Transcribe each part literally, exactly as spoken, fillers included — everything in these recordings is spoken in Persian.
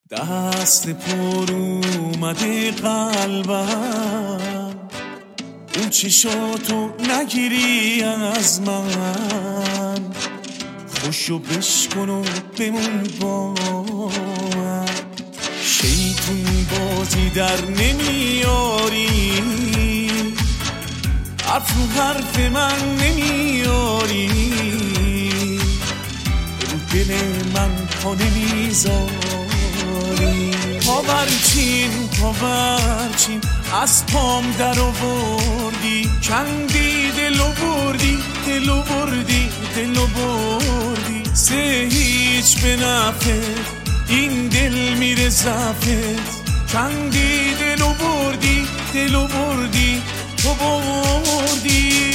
دست پر اومده قلبم، اون چشاتو نگیری از من، خوشو بشکن و بمون با من. شیطون بازی در نمیاری، حرف رو حرف من نمیاری، رو دل من پا نمیذاری. پاورچین پاورچین از پام در آوردی، کندی دلو بردی دلو بردی دلو بردی. سه هیچ به نفت این دل میره زفت، کندی دلو بردی دلو بردی تو بردی.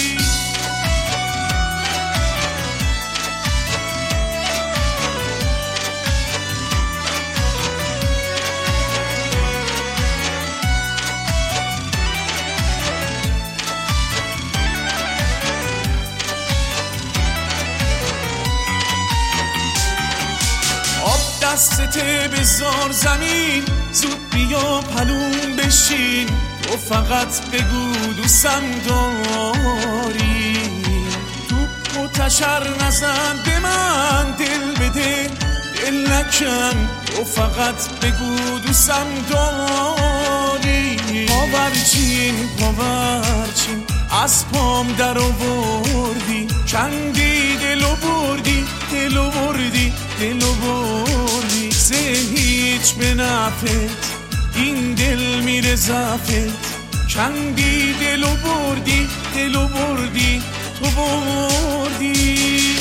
دستته بذار زمین، زود بیا پلون بشین، تو فقط بگو دوستم داری. توپ و تشر نزن به من، دل بده دل نکن، تو فقط بگو دوستم داری. پاورچین پاورچین از پام در آوردی، کندی دلو بردی دلو بردی دلو بردی. سه هیچ به نفت این دل میره زفت، کندی دلو بردی دلو بردی تو بردی.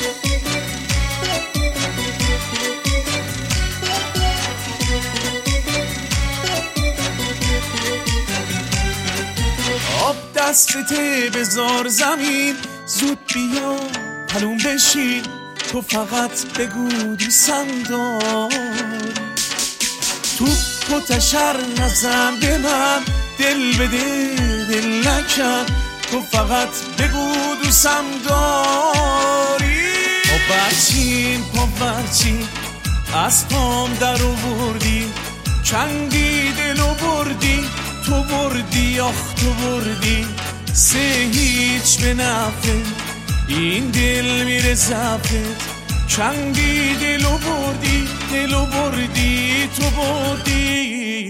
آب دستته بذار زمین، زود بیا پلون بشین، تو فقط بگو دوستم داری. توپ و تشر نزن به من، دل بده دل نکن، تو فقط بگو دوستم داری. پاورچین پاورچین از پام در آوردی، کندی دلو بردی تو بردی آخ تو بردی. سه هیچ به نفت این دل میره زفت، کندی دلو بردی دلو بردی تو بردی.